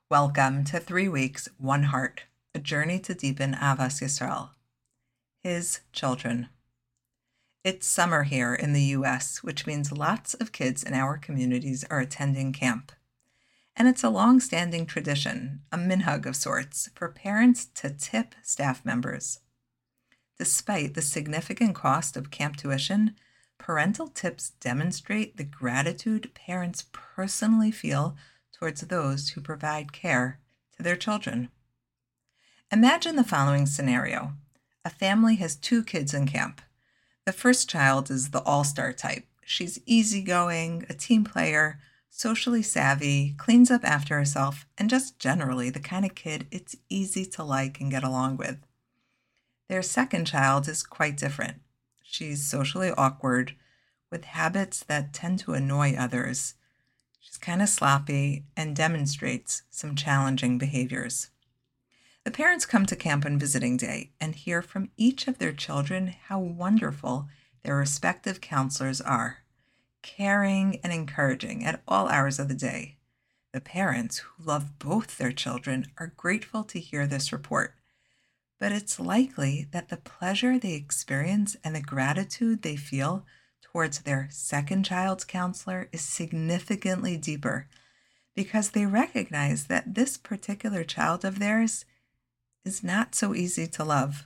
Welcome to 3 Weeks, One Heart, a journey to deepen Avas Yisrael. His children. It's summer here in the U.S., which means lots of kids in our communities are attending camp. And it's a long-standing tradition, a minhag of sorts, for parents to tip staff members. Despite the significant cost of camp tuition, parental tips demonstrate the gratitude parents personally feel towards those who provide care to their children. Imagine the following scenario. A family has 2 kids in camp. The first child is the all-star type. She's easygoing, a team player, socially savvy, cleans up after herself, and just generally the kind of kid it's easy to like and get along with. Their second child is quite different. She's socially awkward, with habits that tend to annoy others. She's kind of sloppy and demonstrates some challenging behaviors. The parents come to camp on visiting day and hear from each of their children how wonderful their respective counselors are, caring and encouraging at all hours of the day. The parents, who love both their children, are grateful to hear this report. But it's likely that the pleasure they experience and the gratitude they feel towards their second child's counselor is significantly deeper because they recognize that this particular child of theirs is not so easy to love.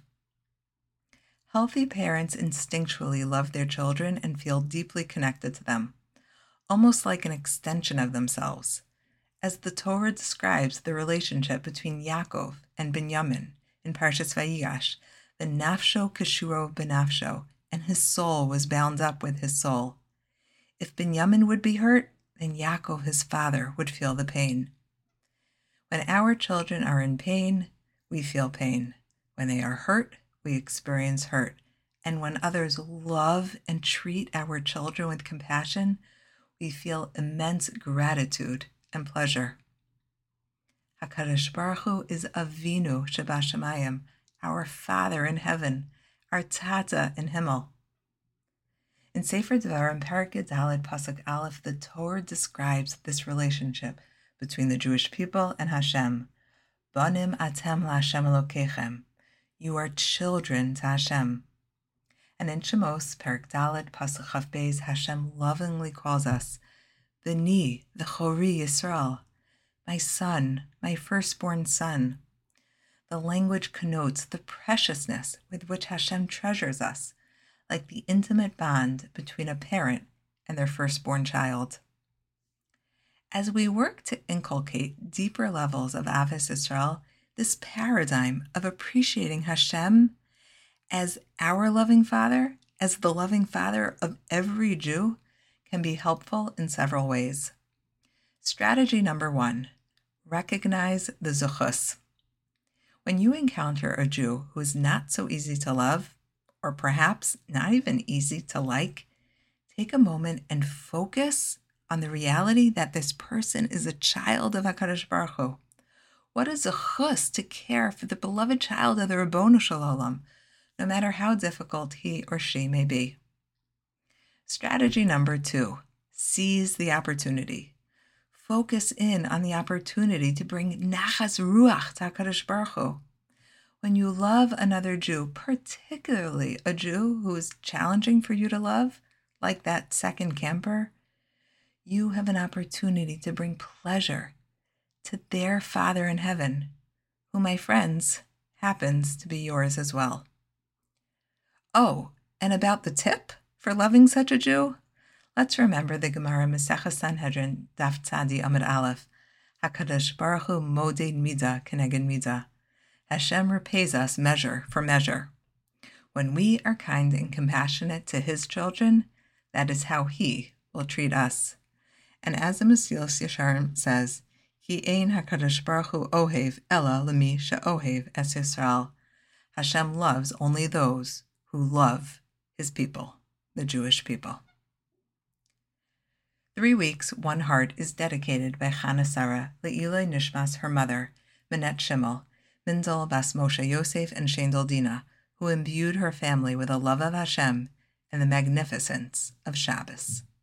Healthy parents instinctually love their children and feel deeply connected to them, almost like an extension of themselves. As the Torah describes the relationship between Yaakov and Binyamin in Parshas Vayigash, the nafsho keshuro benafsho, and his soul was bound up with his soul. If Binyamin would be hurt, then Yaakov, his father, would feel the pain. When our children are in pain, we feel pain. When they are hurt, we experience hurt. And when others love and treat our children with compassion, we feel immense gratitude and pleasure. HaKadosh Baruch Hu is Avinu Shebashamayim, our Father in heaven, our Tata in Himmel. In Sefer Devarim, Perek Daled Pasuk Aleph, the Torah describes this relationship between the Jewish people and Hashem. Banim atem laHashem Elokechem. You are children to Hashem. And in Shemos, Perek Daled Pasuk Chaf Beis, Hashem lovingly calls us B'ni, the Chori Yisrael, my son, my firstborn son. The language connotes the preciousness with which Hashem treasures us, like the intimate bond between a parent and their firstborn child. As we work to inculcate deeper levels of Avos Yisrael, this paradigm of appreciating Hashem as our loving Father, as the loving Father of every Jew, can be helpful in several ways. Strategy number 1, recognize the zuchus. When you encounter a Jew who is not so easy to love, or perhaps not even easy to like, take a moment and focus on the reality that this person is a child of HaKadosh Baruch Hu. What is a chus to care for the beloved child of the Ribono Shel Olam, no matter how difficult he or she may be? Strategy number 2, seize the opportunity. Focus in on the opportunity to bring nachas ruach to HaKadosh Baruch Hu. When you love another Jew, particularly a Jew who is challenging for you to love, like that second camper, you have an opportunity to bring pleasure to their Father in heaven, who, my friends, happens to be yours as well. Oh, and about the tip for loving such a Jew? Let's remember the Gemara Masechah Sanhedrin, Daf Tzadi Amud Aleph, HaKadosh Baruch Hu moded midah keneged midah. Hashem repays us measure for measure. When we are kind and compassionate to His children, that is how He will treat us. And as the Mesilas Yesharim says, Ki ein HaKadosh Baruch Hu ohev ela lemi she'ohev es Yisrael. Hashem loves only those who love His people, the Jewish people. 3 Weeks, One Heart is dedicated by Chana Sarah, Le'ilai Nishmas, her mother, Minette Schimmel, Mindel Bas Moshe Yosef, and Shendel Dina, who imbued her family with a love of Hashem and the magnificence of Shabbos.